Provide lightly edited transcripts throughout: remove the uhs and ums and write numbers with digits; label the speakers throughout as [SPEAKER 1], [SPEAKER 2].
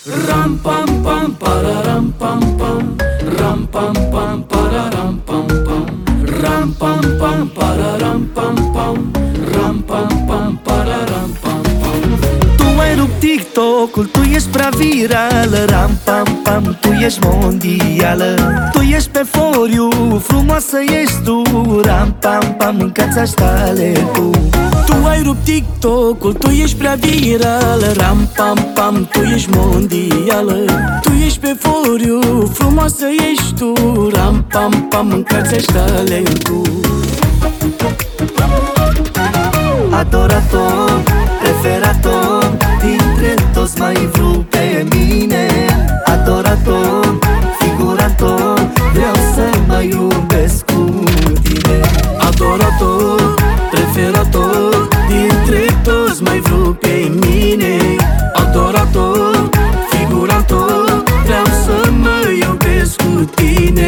[SPEAKER 1] Ram pam pam pararam pam pam, ram pam pam pararam pam pam, ram pam pam pararam pam pam, ram pam pam pararam pam pam.
[SPEAKER 2] Tu ai rupt TikTok-ul, tu ești prea virală. Ram pam pam, tu ești mondială. Tu ești pe For You, frumoasă ești tu. Ram pam pam, mâncați-aș talentul.
[SPEAKER 1] Tu ai rupt TikTok-ul, tu ești prea virală. Ram pam pam, tu ești mondială. Tu ești pe For You, frumoasă ești tu. Ram pam pam, mâncați-aș talentul.
[SPEAKER 2] Adorator, preferator, dintre toți mai vrut pe mine. Adorator, figurator, vreau să mă iubesc cu tine.
[SPEAKER 1] Adorator, preferator, dintre toți mai vrut pe mine. Adorator, figurator, vreau să mă iubesc cu tine.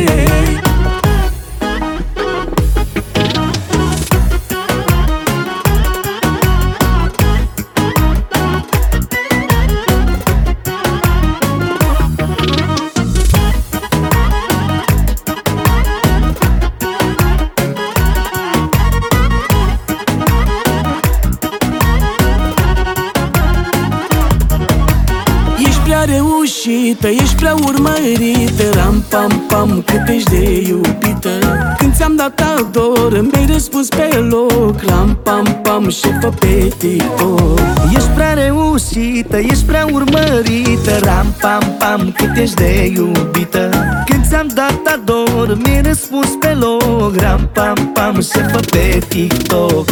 [SPEAKER 1] Reușită, ești prea urmărită. Ram pam pam, cât ești de iubită. Când ți-am dat ador, mi-ai răspuns pe loc. Ram pam pam, șefă pe TikTok.
[SPEAKER 2] Ești prea reușită, ești prea urmărită. Ram pam pam, cât ești de iubită. Când ți-am dat ador, mi-ai răspuns pe loc. Ram pam pam, șefă pe TikTok.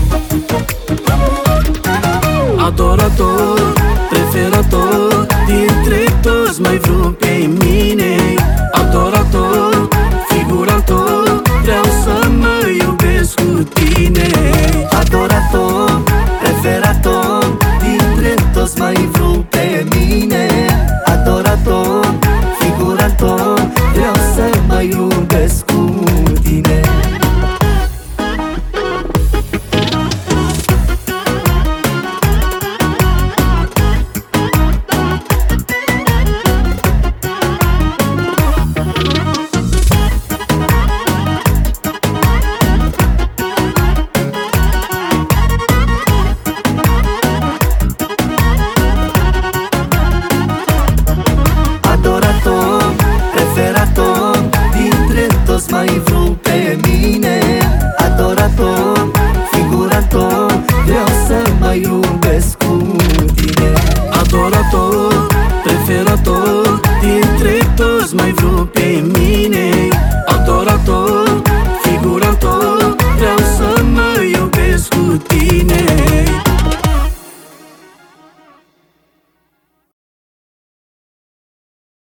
[SPEAKER 1] Adorator, preferator, dintre toți mai vrut pe mine. Adorator, figurator, vreau să mă iubesc cu tine.
[SPEAKER 2] Adorator, preferator, dintre toți mai vrut pe mine. Adorator, figurator, vreau să mă iubesc cu tine. Mai vrut pe mine. Adorator, figurator, vreau să mă iubesc cu tine.
[SPEAKER 1] Adorator, preferator, dintre toți mai vrut pe mine.